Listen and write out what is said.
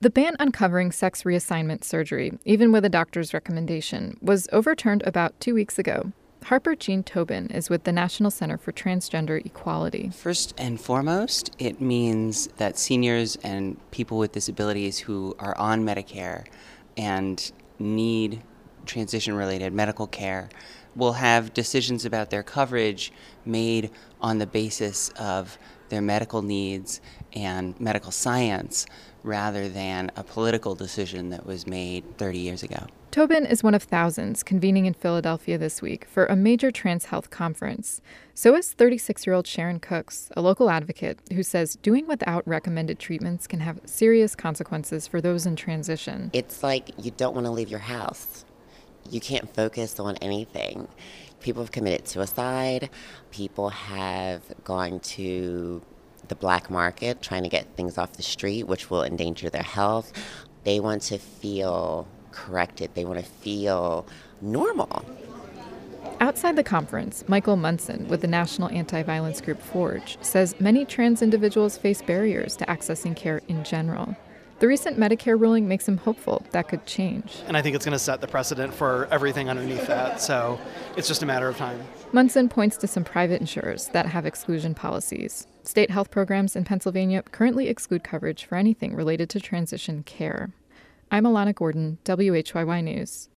The ban on covering sex reassignment surgery, even with a doctor's recommendation, was overturned about 2 weeks ago. Harper Jean Tobin is with the National Center for Transgender Equality. First and foremost, it means that seniors and people with disabilities who are on Medicare and need transition-related medical care will have decisions about their coverage made on the basis of their medical needs and medical science rather than a political decision that was made 30 years ago. Tobin is one of thousands convening in Philadelphia this week for a major trans health conference. So is 36-year-old Sharon Cooks, a local advocate who says doing without recommended treatments can have serious consequences for those in transition. It's like you don't want to leave your house. You can't focus on anything. People have committed suicide. People have gone to the black market trying to get things off the street, which will endanger their health. They want to feel corrected. They want to feel normal. Outside the conference, Michael Munson with the national anti-violence group Forge says many trans individuals face barriers to accessing care in general. The recent Medicare ruling makes him hopeful that could change. And I think it's going to set the precedent for everything underneath that, so it's just a matter of time. Munson points to some private insurers that have exclusion policies. State health programs in Pennsylvania currently exclude coverage for anything related to transition care. I'm Alana Gordon, WHYY News.